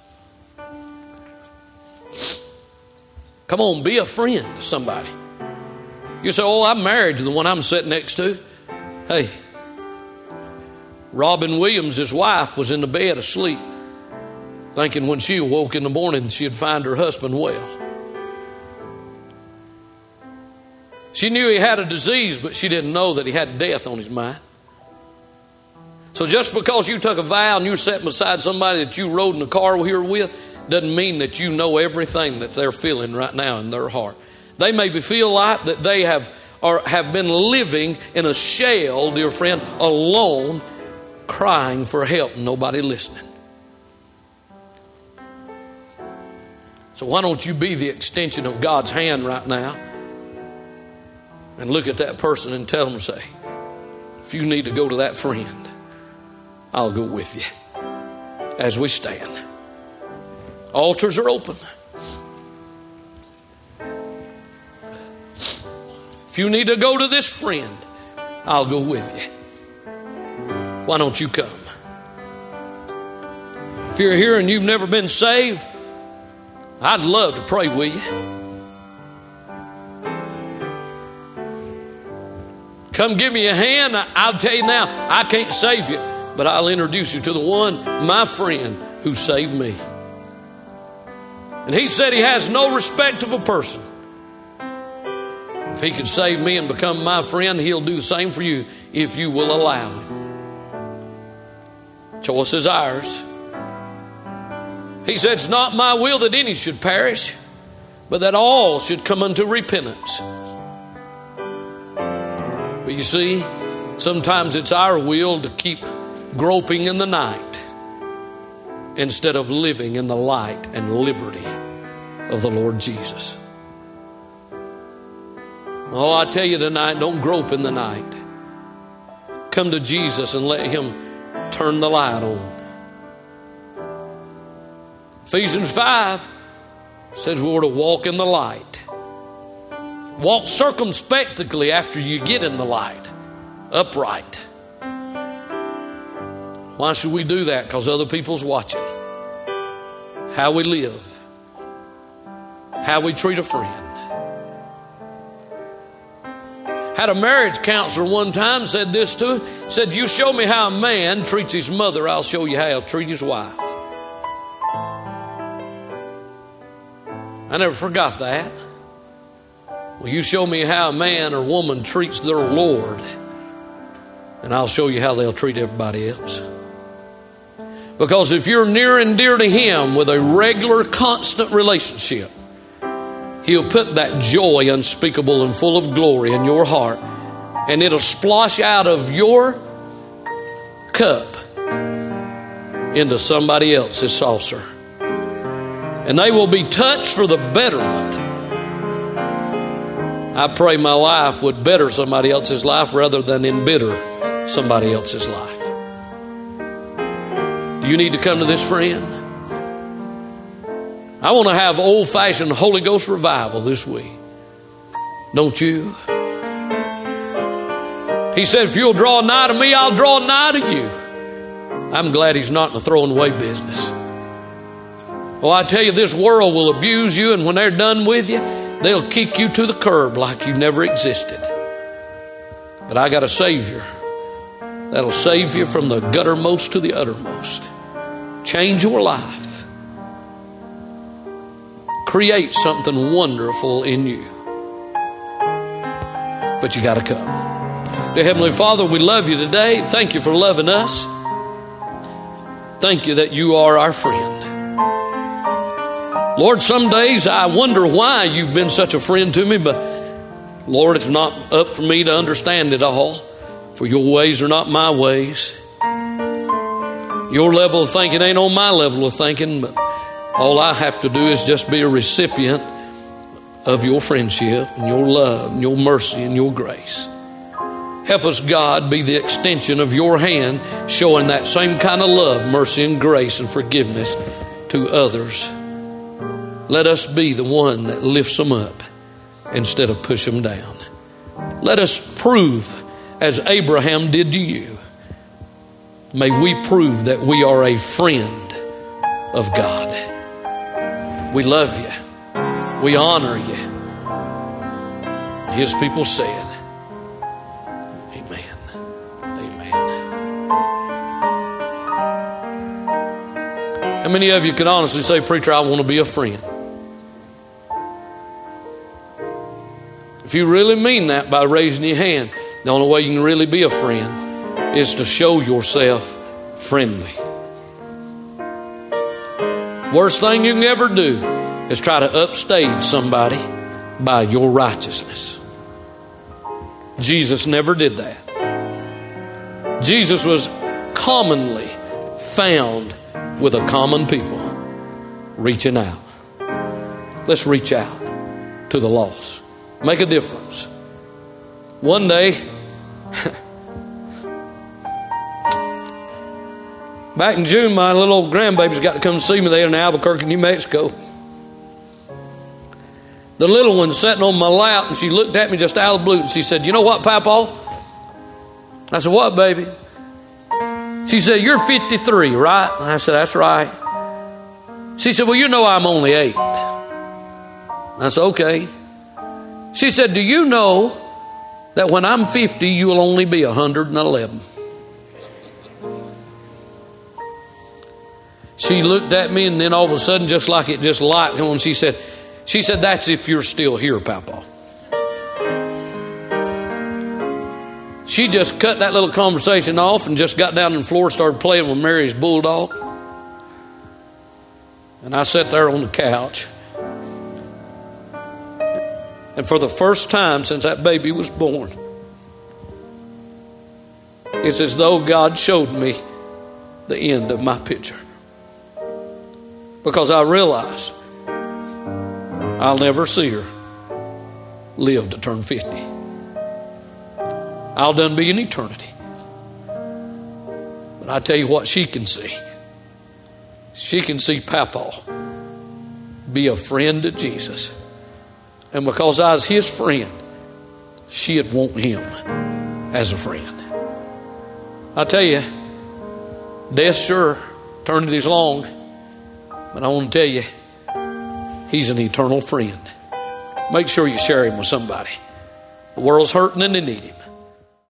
A: Come on, be a friend to somebody. You say, oh, I'm married to the one I'm sitting next to. Hey, Robin Williams, his wife, was in the bed asleep, thinking when she awoke in the morning she'd find her husband well. She knew he had a disease, but she didn't know that he had death on his mind. So just because you took a vow and you're sitting beside somebody that you rode in the car here with, doesn't mean that you know everything that they're feeling right now in their heart. They maybe feel like that they have or have been living in a shell, dear friend, alone, crying for help and nobody listening. So why don't you be the extension of God's hand right now and look at that person and tell them, say, if you need to go to that friend, I'll go with you. As we stand, altars are open. If you need to go to this friend, I'll go with you. Why don't you come? If you're here and you've never been saved, I'd love to pray with you. Come give me a hand. I'll tell you now, I can't save you, but I'll introduce you to the one, my friend, who saved me. And he said he has no respect of a person. If he could save me and become my friend, he'll do the same for you if you will allow him. Choice is ours. He said, it's not my will that any should perish, but that all should come unto repentance. But you see, sometimes it's our will to keep groping in the night instead of living in the light and liberty of the Lord Jesus. Oh, I tell you tonight, don't grope in the night. Come to Jesus and let him turn the light on. Ephesians five says we're to walk in the light. Walk circumspectly after you get in the light, upright. Why should we do that? Because other people's watching. How we live, how we treat a friend. Had a marriage counselor one time said this to her, said, you show me how a man treats his mother, I'll show you how he'll treat his wife. I never forgot that. Well, you show me how a man or woman treats their Lord, and I'll show you how they'll treat everybody else. Because if you're near and dear to him with a regular, constant relationship, he'll put that joy unspeakable and full of glory in your heart, and it'll splosh out of your cup into somebody else's saucer. And they will be touched for the betterment I pray my life would better somebody else's life rather than embitter somebody else's life. You need to come to this friend. I want to have old-fashioned Holy Ghost revival this week. Don't you? He said, if you'll draw nigh to me, I'll draw nigh to you. I'm glad he's not in the throwing away business. Well, I tell you, this world will abuse you, and when they're done with you, they'll kick you to the curb like you never existed. But I got a Savior that'll save you from the guttermost to the uttermost. Change your life. Create something wonderful in you. But you got to come. Dear Heavenly Father, we love you today. Thank you for loving us. Thank you that you are our friend. Lord, some days I wonder why you've been such a friend to me, but Lord, it's not up for me to understand it all, for your ways are not my ways. Your level of thinking ain't on my level of thinking, but all I have to do is just be a recipient of your friendship and your love and your mercy and your grace. Help us, God, be the extension of your hand, showing that same kind of love, mercy, and grace and forgiveness to others. Let us be the one that lifts them up instead of push them down. Let us prove, as Abraham did to you, may we prove that we are a friend of God. We love you. We honor you. His people said, amen. Amen. How many of you can honestly say, preacher, I want to be a friend? If you really mean that by raising your hand, the only way you can really be a friend is to show yourself friendly. Worst thing you can ever do is try to upstage somebody by your righteousness. Jesus never did that. Jesus was commonly found with a common people reaching out. Let's reach out to the lost. Make a difference. One day, back in June, my little old grandbabies got to come see me there in Albuquerque, New Mexico. The little one sitting on my lap, and she looked at me just out of the blue, and she said, you know what, Papa? I said, what, baby? She said, you're fifty-three, right? And I said, that's right. She said, well, you know I'm only eight. I said, okay. She said, do you know that when I'm fifty, you will only be one hundred eleven? She looked at me, and then all of a sudden, just like it just light on, she said, she said, that's if you're still here, Papa. She just cut that little conversation off and just got down on the floor and started playing with Mary's bulldog. And I sat there on the couch. And for the first time since that baby was born, it's as though God showed me the end of my picture. Because I realized I'll never see her live to turn fifty. I'll done be in eternity. But I tell you what she can see. She can see Papa be a friend to Jesus. And because I was his friend, she'd want him as a friend. I tell you, death sure, eternity's long. But I want to tell you, he's an eternal friend. Make sure you share him with somebody. The world's hurting and they need him.